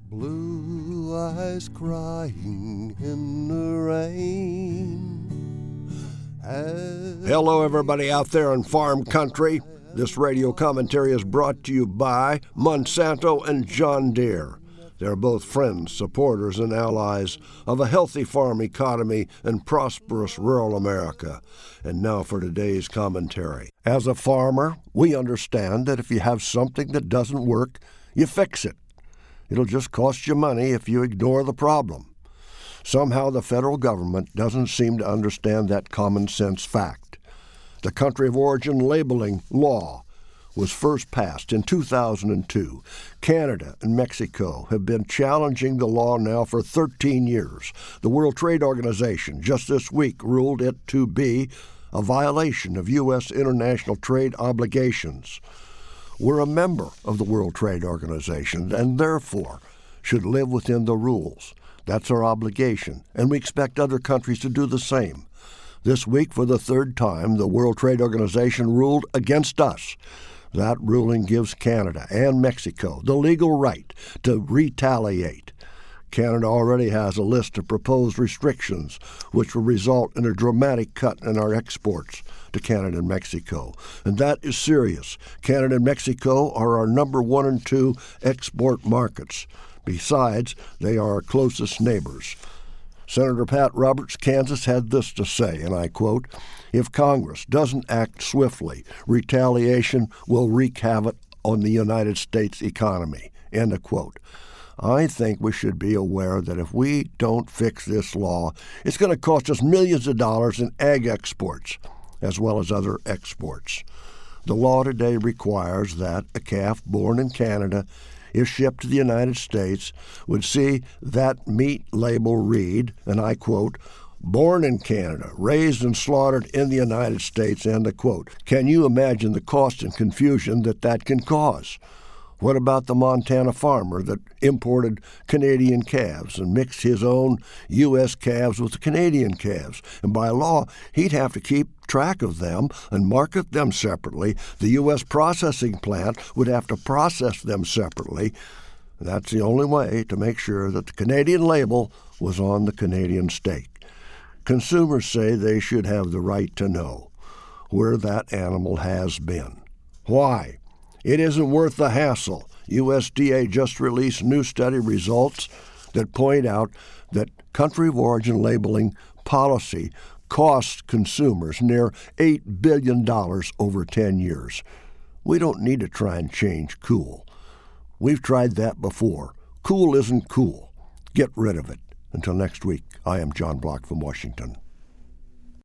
Blue eyes crying in the rain. Hello, everybody out there in farm country. This radio commentary is brought to you by Monsanto and John Deere. They're both friends, supporters, and allies of a healthy farm economy and prosperous rural America. And now for today's commentary. As a farmer, we understand that if you have something that doesn't work, you fix it. It'll just cost you money if you ignore the problem. Somehow the federal government doesn't seem to understand that common sense fact. The country of origin labeling law was first passed in 2002. Canada and Mexico have been challenging the law now for 13 years. The World Trade Organization just this week ruled it to be a violation of U.S. international trade obligations. We're a member of the World Trade Organization and therefore should live within the rules. That's our obligation, and we expect other countries to do the same. This week, for the third time, the World Trade Organization ruled against us. That ruling gives Canada and Mexico the legal right to retaliate. Canada already has a list of proposed restrictions, which will result in a dramatic cut in our exports to Canada and Mexico. And that is serious. Canada and Mexico are our number 1 and 2 export markets. Besides, they are our closest neighbors. Senator Pat Roberts, Kansas, had this to say, and I quote, "If Congress doesn't act swiftly, retaliation will wreak havoc on the United States economy." End of quote. I think we should be aware that if we don't fix this law, it's going to cost us millions of dollars in ag exports, as well as other exports. The law today requires that a calf born in Canada, if shipped to the United States, would see that meat label read, and I quote, "Born in Canada, raised and slaughtered in the United States," end of quote. Can you imagine the cost and confusion that can cause? What about the Montana farmer that imported Canadian calves and mixed his own U.S. calves with the Canadian calves? And by law, he'd have to keep track of them and market them separately. The U.S. processing plant would have to process them separately. That's the only way to make sure that the Canadian label was on the Canadian steak. Consumers say they should have the right to know where that animal has been. Why? It isn't worth the hassle. USDA just released new study results that point out that country of origin labeling policy costs consumers near $8 billion over 10 years. We don't need to try and change cool. We've tried that before. Cool isn't cool. Get rid of it. Until next week, I am John Block from Washington.